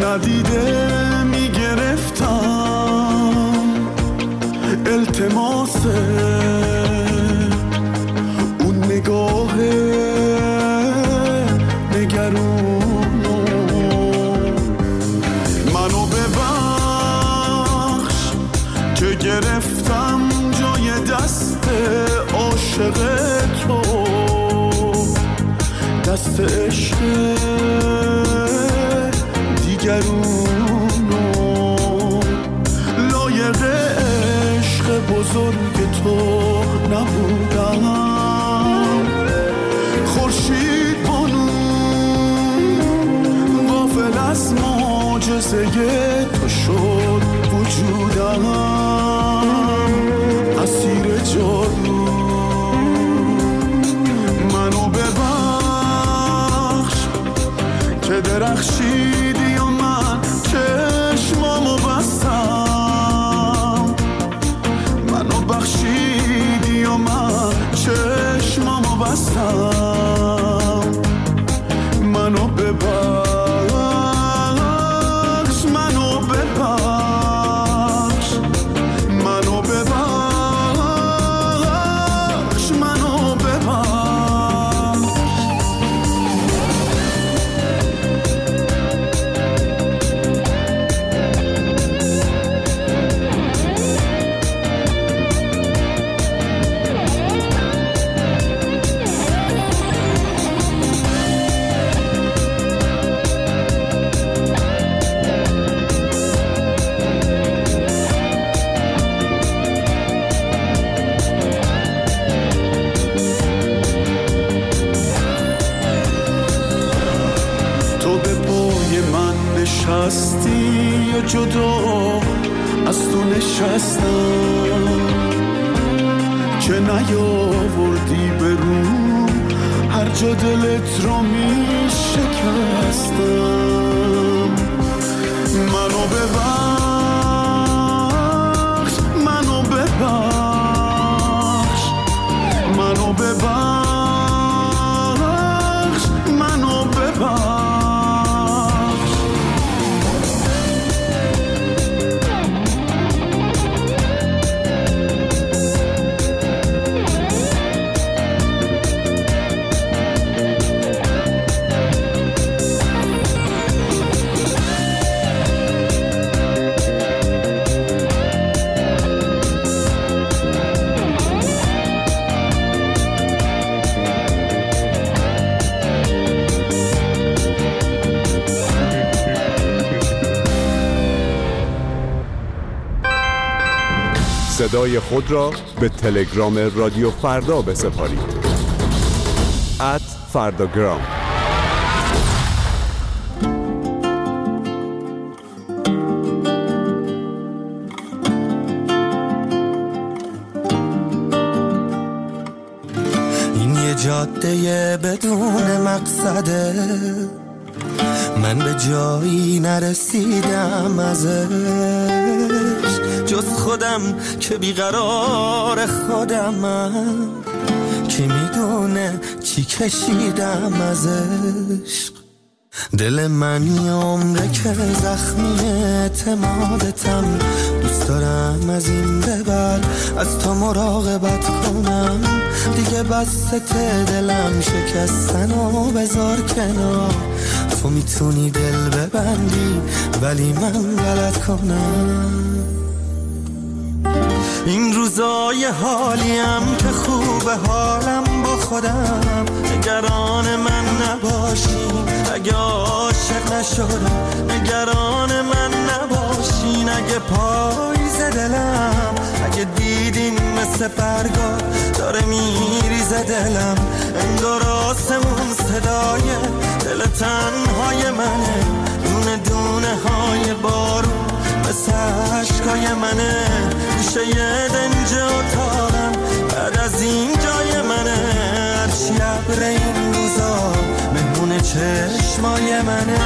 ندیده میگرفتم التماس اون نگاه نگرونو. منو ببخش که گرفتم جای دست عاشق تو، دست عشق دیگرونو. لایق عشق بزرگ تو نبودم، خورشید بانو غافل از معجزه تو شد وجودم، اسیر جادو. منو ببخش که درخشیدی و من چشمامو بستم، منو بخشیدی و من چشمامو بستم. منو ببخش، منو ببخش، منو ببخش، منو ببخش. نشستی و جدا از تو نشستم که نیاوردی به رو هر جا دلت رو می شکستم. منو ببخش، منو ببخش، منو ببخش، منو ببخش. صدای خود را به تلگرام رادیو فردا بسپارید. @فرداگرام. این یه جاده بدون مقصده، من به جایی نرسیدم ازش، جز خودم که بیقرار خودمم، کی میدونه چی کشیدم ازش. دل من یه عمره که زخمی اعتمادتم، دوست دارم از این به بعد از تو مراقبت کنم. دیگه بسته دلم شکستن و بذار کنار، تو میتونی دل ببندی ولی من غلط کنم. این روزای حالیم که خوبه حالم با خودم، نگران من نباشین اگه عاشق نشدم، نگران من نباشین اگه پاییز دلم، اگه دیدین مثل برگا داره میریزه دلم، انگار آسمون صدای دل تنهای منه، دونه دونه های بارون مثل عشقای منه، گوشه یه دنج اتاقم بعد از این جای منه، هرچی ابر این روزا مهمون چشمای منه.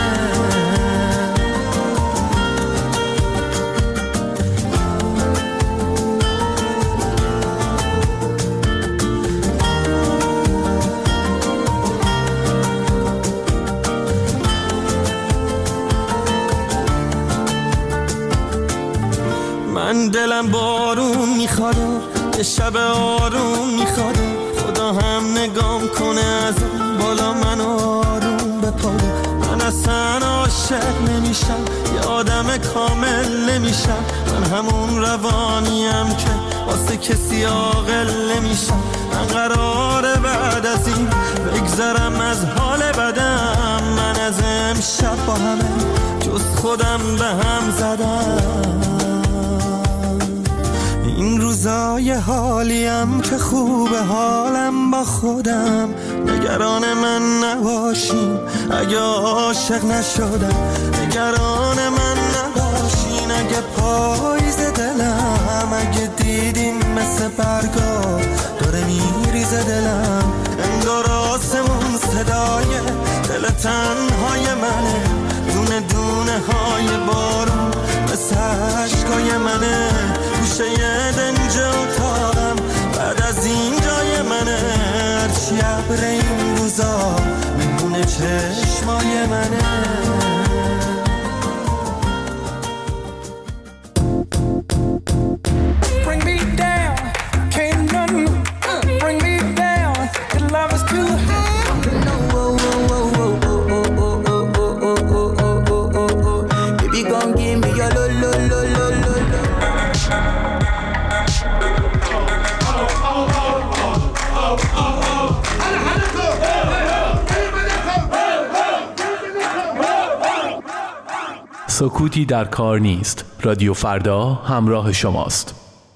دلم بارون میخواد، یه شب آروم میخواد، خدا هم نگام کنه از بالا من آروم بپاره. من اصلا عاشق نمیشم، یه آدم کامل نمیشم، من همون روانیم که واسه کسی عاقل نمیشم. من قراره بعد از این بگذرم از حال بدم، من از امشب با همه جز خودم به هم زدم. این روزای حالیم که خوبه حالم با خودم، نگران من نباشین اگه عاشق نشدم، نگران من نباشین اگه پاییز دلم، اگه دیدین مثل برگا داره میریزه دلم، انگار آسمون صدای دل تنهای منه، دونه دونه های بارون مثل عشقای منه، گوشه یه دنج اتاقم بعد از این جای منه، هرچی ابر این روزا میمونه چشمای منه. سکوتی در کار نیست. رادیو فردا همراه شماست.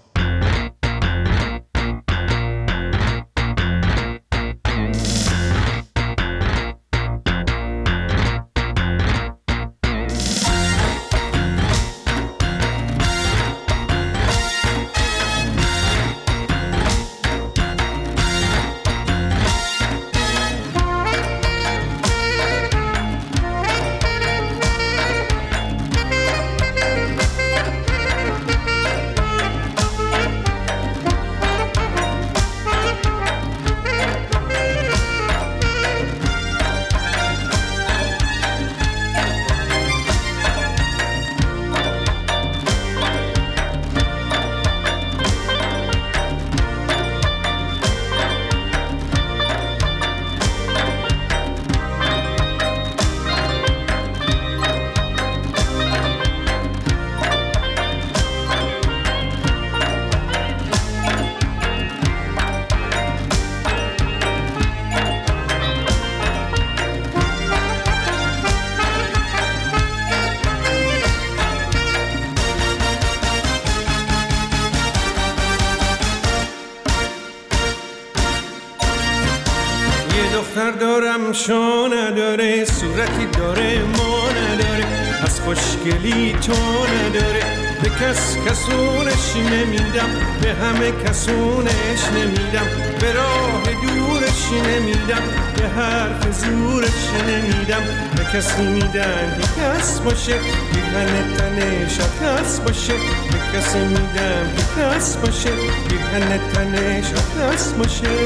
دختر دارم شو نداره، صورتی داره ما نداره، از خوشگلی تو نداره، به کس کسونش نمیدم، به همه کسونش نمیدم، به راه دورش نمیدم، به حرف زورش نمیدم، به کسی میدن که کس باشه، پیرهن تنش کس باشه، به کسی میدم که کس باشه، پیرهن تنش کس باشه.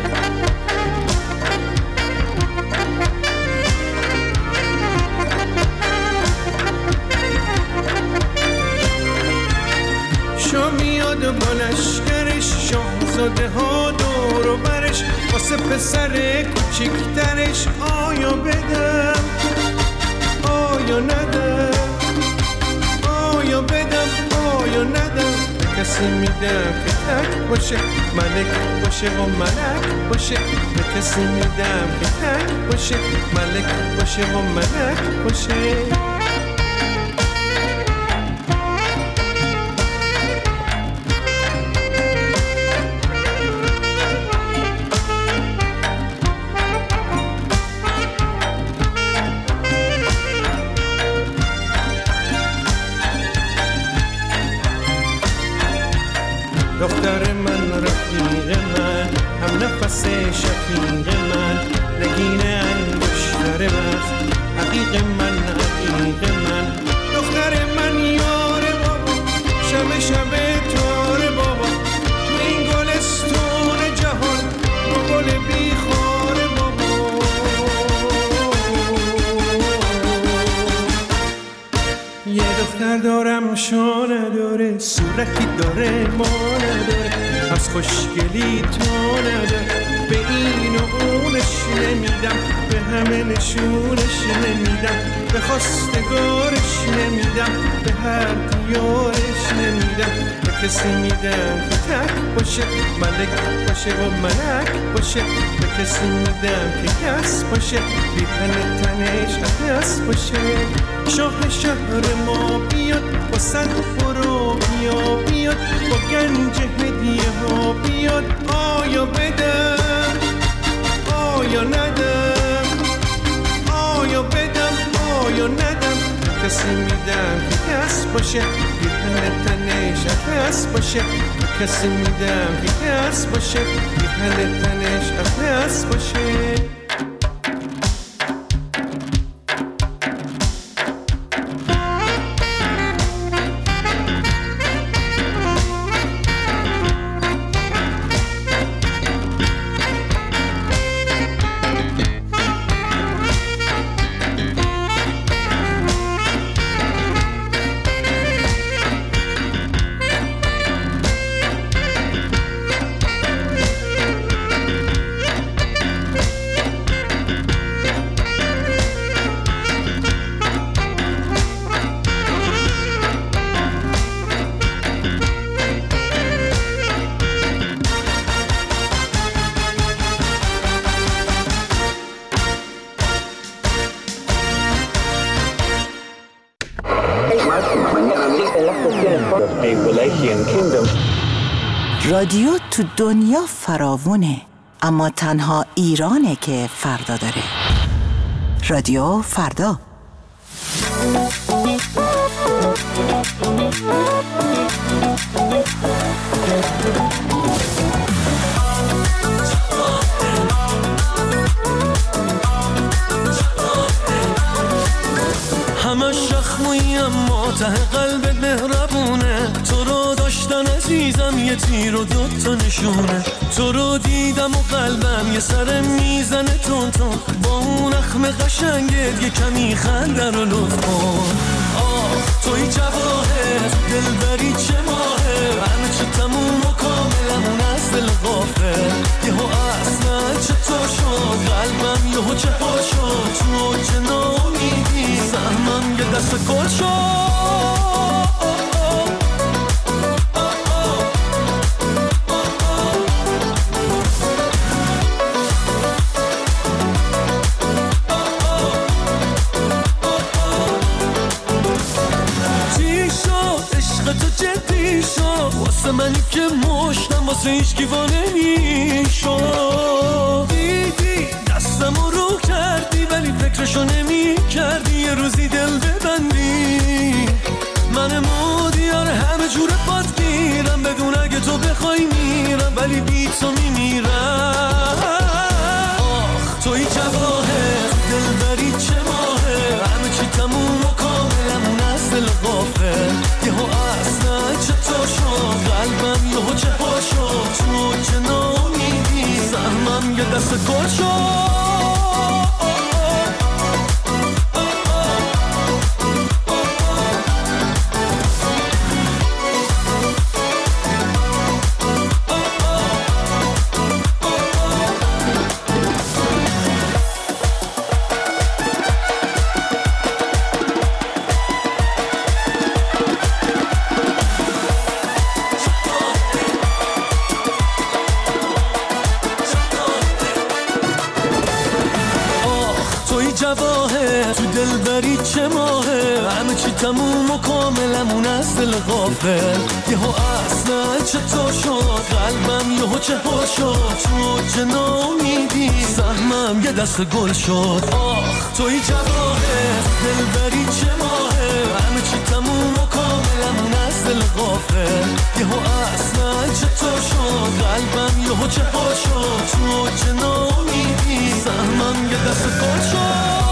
میاد با لشکرش، شاهزاده ها دور و برش، واسه پسر کوچیکترش آیا بدم آیا ندم، آیا بدم آیا ندم، به کسی میدم که تک باشه، ملک باشه و ملک باشه، به کسی میدم که تک باشه، ملک باشه و ملک باشه. دختر من رفیق من، هم نفس شفیق من، نگین انگشتر من، حقیق من حقیق من، دختر من یار بابا، شب شب تار بابا، تو این گلستون جهان با گل بیخار بابا. یه دختر دارم شو نداره، صورت صورتی داره ما نداره، از خوشگلی تو نداره. به این و اونش نمیدم، به همه نشونش نمیدم، به خواستگارش نمیدم، به هر دیارش نمیدم. به کسی میدم که تک باشه، ملک باشه و ملک باشه. به کسی میدم که کس باشه، بی تن تنش احس باشه. شاه شهر ما بیاد با صد برو بیا بیاد، با گنج هدیه ها بیاد. آیا بدم آیا ندم، آیا بدم آیا ندم. به کسی میدم که کس باشه، بی تن تنش احس باشه. به کسی میدم که کس باشه، بی تن تنش احس باشه. رادیو تو دنیا فراوونه، اما تنها ایرانه که فردا داره. رادیو فردا. همه شخموی اما ته قلبت مهربونه. تو رو داشتن عزیزم یه تیر و دوتا نشونه. تو رو دیدم و قلبم یه سر میزنه تون تون. با اون اخم قشنگت یه کمی خنده رو لطف کن. آه توی جواهر دلبری چه ماهه، همه چه تموم و کاملمون از دل غافل. یهو اصلا چطور شد قلبم یهو چه پا شد. تو چه نامیدی سهمم یه دست گل شد. واسه منی که مشتم واسه هیچ گیوانه میشو. دیدی دستمو رو کردی ولی فکرشو نمی کردی یه روزی دل ببندی. من مودیار همه جور پات گیرم، بدون اگه تو بخوای میرم ولی بی تو میمیرم. آخ توی جواهر دلبری چه ماهه، همه چی تموم و کاملمون از دل غافل. یهو اصلا چطور شد قلبم یهو چه پا شد. تو چه نامیدی سهمم یه دست گل شد. جواهر تو دلبری چه ماهه، همه چی تموم و کاملمون از دل غافل. یهو اصلا چطور شد قلبم یهو چه پا شد. تو چه نامیدی سهمم یه دست گل شد. آخ توی جواهر دلبری چه ماهه، همه چی تموم و کاملمون از دل غافل. یهو اصلا چطور شد قلبم یهو چه پا شد. تو چه نامیدی سهمم یه دست گل شد.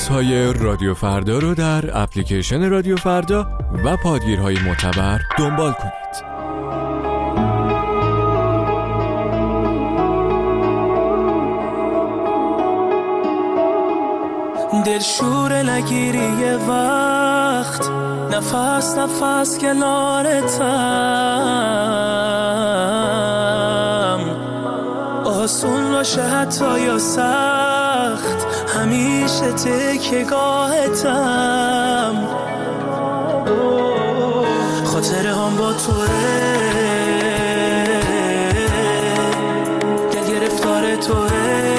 پادکست‌های رادیو فردا رو در اپلیکیشن رادیو فردا و پادگیرهای معتبر دنبال کنید. دلشور نگیری یه وقت، نفس نفس کنارتم، آسون باشه حتی یا سخت، همیشه تکیه‌گاهتم، خاطره هم با توه، دل گرفتار توه،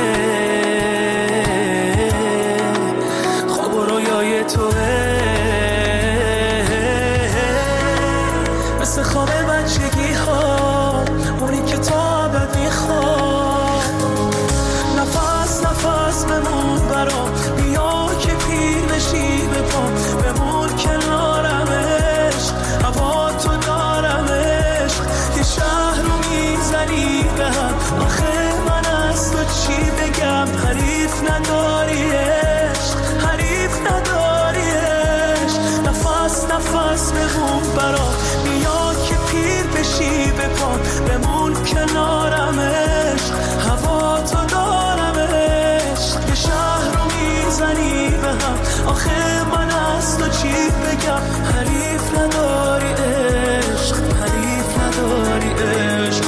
مثل خواب بچگی ها، اونی که تا ابد میخواد، نفس نفس بمون برام، بیا که پیر بشی بپام، بمون کنارمش، هوا تو دارمش، یه شهر رو میزنی به هم، آخه من از تو چی بگم، حریف نداریش، حریف نداریش، نفس نفس بمون برام، بیا که پیر بشی بپام، بمون کنارمش، هوا تو دارمش، یه شهر رو میزنی به هم، آخه من از تو چی بگم، حریف نداری عشق، حریف نداری عشق.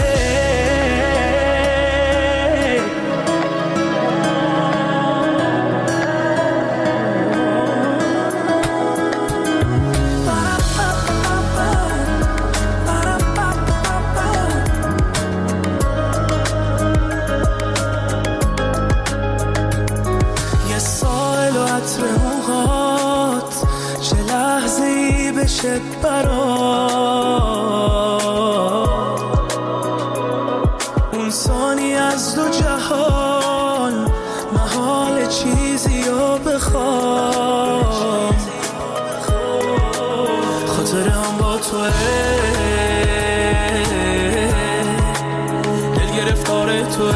بشه اون ثانی از دو جهان، محال چیزی رو بخوام، خاطره هم با توه، دل گرفتار توه،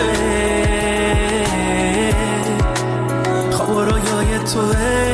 خواب و رویای توه،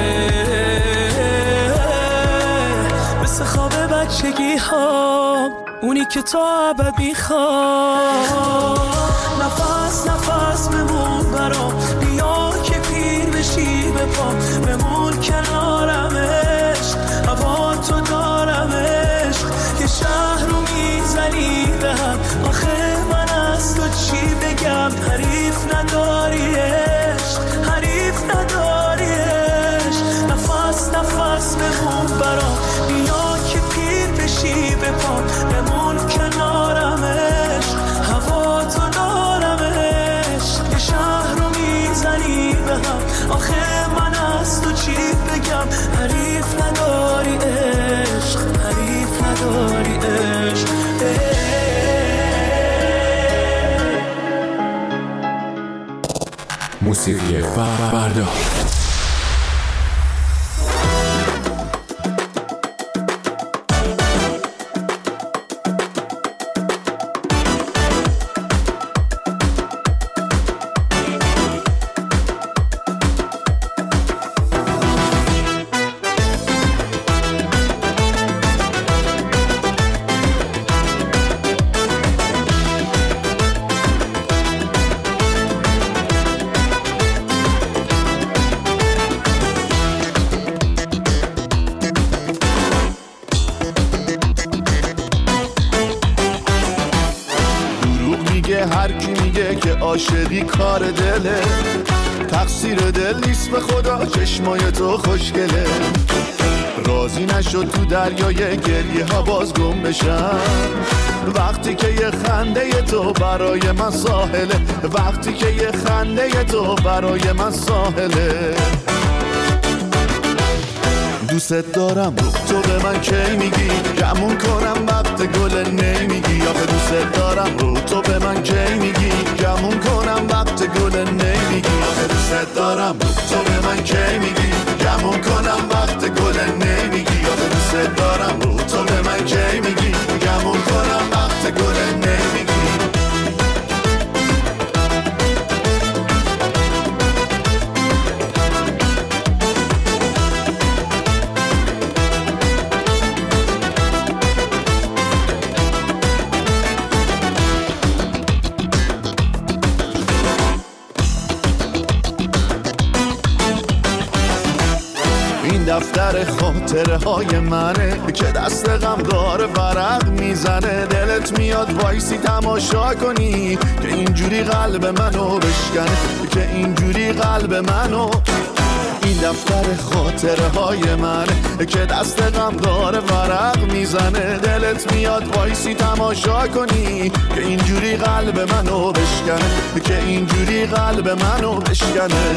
خواب بچگی ها، اونی که تا ابد میخواد، نفس نفس بمون برام، بیا که پیر بشی بپام، بمون کنارمش، هوا تو دارمش، یه شهر رو میزنی به هم، آخه من از تو چی بگم، حریف نداریش، حریف نداریش، نفس نفس بمون برام، بیا بشی بپام، بمون کنارمش، هوا تو دارمش، یه شهر رو میزنی به هم، آخه من از تو چی بگم، حریف نداری عشق، حریف نداری عشق. موسیقی فردا. عاشقی کار دله، تقصیر دل نیست به خدا، چشمای تو خوشگله، راضی نشد تو دریای گریه ها باز گم بشم، وقتی که یه خنده تو برای من ساحله، وقتی که یه خنده تو برای من ساحله، دوست دارم تو به من کی میگی، گمون کنم وقت گل نمیگی، آخه دوست دارم تو به من کی میگی، گمون کنم وقت گل نمیگی، آخه دوست دارم تو به من کی میگی، گمون کنم وقت گل نمیگی، آخه دوست دارم تو به من کی میگی، گمون کنم وقت گل نمیگی. خاطره های منه که دست غم داره ورق میزنه. دلت میاد وایسی تماشا کنی که اینجوری قلب منو بشکنه، که اینجوری قلب منو. این دفتر خاطره های منه که دست غم داره ورق میزنه. دلت میاد وایسی تماشا کنی که اینجوری قلب منو بشکنه، که اینجوری قلب منو بشکنه.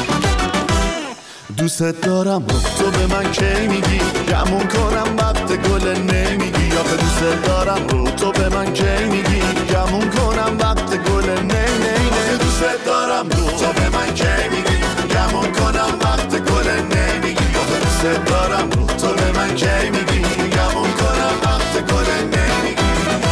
دوست دارم رو تو به من کی میگی، گمون کنم وقت گل نمیگی. آخه دوست دارم رو تو به من کی میگی، گمون کنم وقت گل نمیگی. دوست دارم رو تو به من کی میگی، گمون کنم وقت گل نمیگی. آخه دوست دارم رو تو به من کی میگی، گمون کنم وقت گل نمیگی.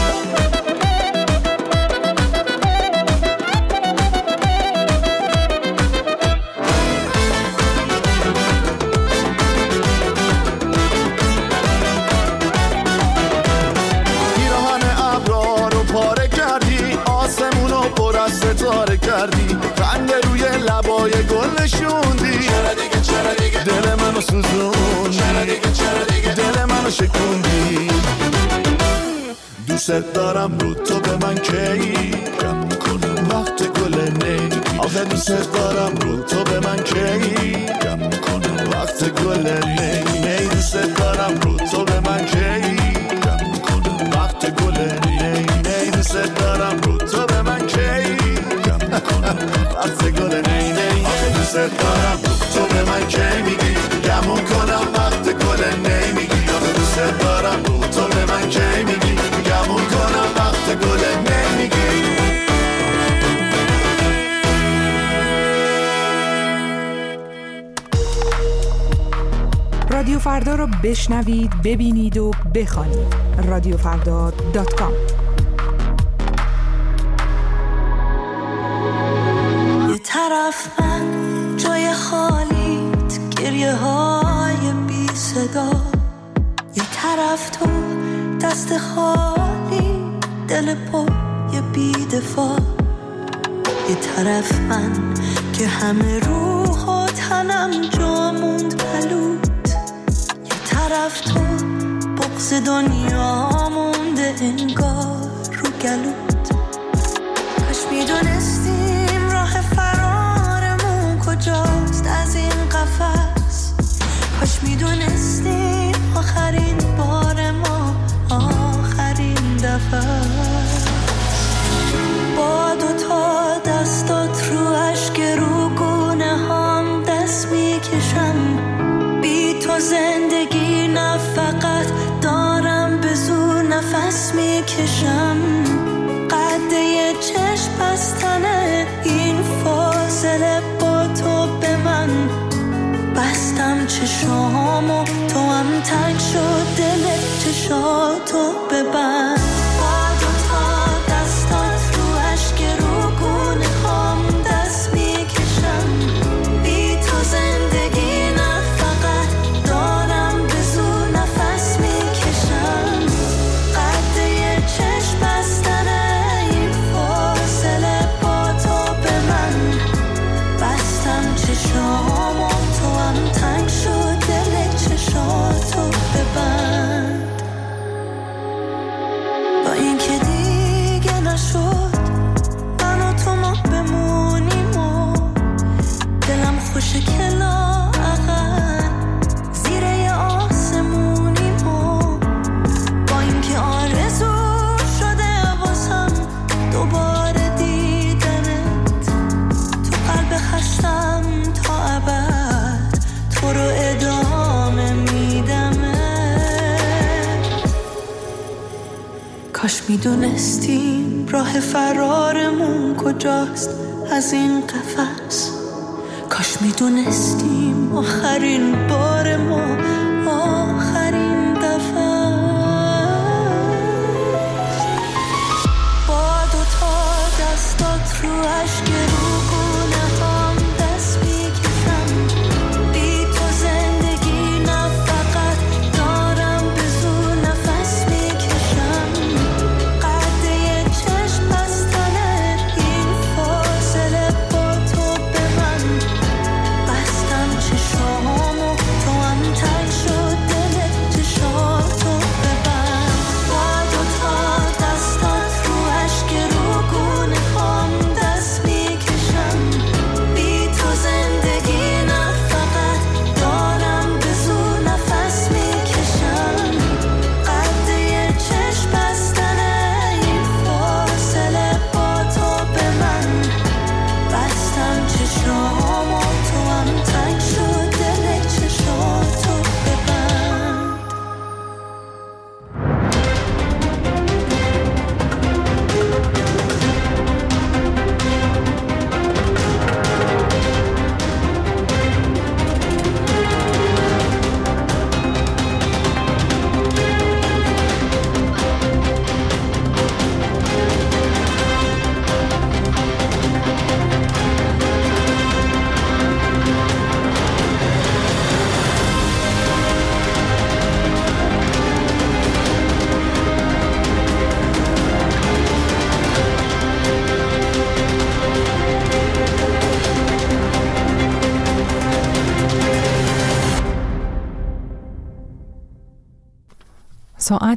ستاره کردی، خنده روی لبای گل نشوندی. چرا دیگه دل منو سوزوندی، چرا دیگه دل منو شکوندی. دوست دارم رو تو به من کی، گمون کنم وقت گل نمیگی. آخه دوست دارم رو تو به من کی، گمون کنم وقت گل نمیگی. دوست دارم رو تو به من کی، گمون کنم وقت گل نمیگی. دوست دارم رو تو به من کی، وقت گل نمیگی. دوست دارم تو به من کی میگی، گمون کنم وقت گل نمیگی. دوست دارم تو به من کی میگی، گمون کنم وقت گل نمیگی. رادیو فردا رو بشنوید، ببینید و بخوانید. رادیوفردا.com. طرف من جای خالیت، گریه های بی صدا. یه طرف تو دست خالی، دل پر یه بی دفاع. یه طرف من که همه روح و تنم جا موند پلوت. یه طرف تو بغض دنیا مونده انگار رو گلوت. کاش میدونستیم راه فرارمون کجاست از این قفس. کاش میدونستیم آخرین بار ما آخرین دفعه. با دوتا دستات رو اشک رو گونه هم دست میکشم. بی تو زندگی نه فقط دارم به زور نفس میکشم. قد یه چشم بستنه این فاصله با تو به من. بستم چشامو تو هم تنگ شد دل چشاتو ببند. با دوتا دستات رو اشک رو گونه هم دست میکشم. بی تو زندگی نه فقط دارم به زور نفس میکشم. قد یه چشم بستنه این فاصله با تو به من. بستم چشامو تو هم تنگ شد دل چشاتو ببند. با اینکه دیگه نشد من و تو ما بمونیم و دلم خوشه که لااقل زیر یه آسمونیم و با اینکه آرزو شده واسم دوباره دیدنت. تو قلب خستم تا ابد تو رو ادامه میدمت. کاش میدونستیم راه فرارمون کجاست از این قفس. کاش میدونستیم آخرین بار ما آخرین دفعه. با دوتا دستات رو اشک رو گونه هم دست میکشم. بی تو زندگی نه فقط دارم به زور نفس میکشم. قد یه چشم بستنه این فاصله با تو به من. بستم چشامو تو هم تنگ ساعت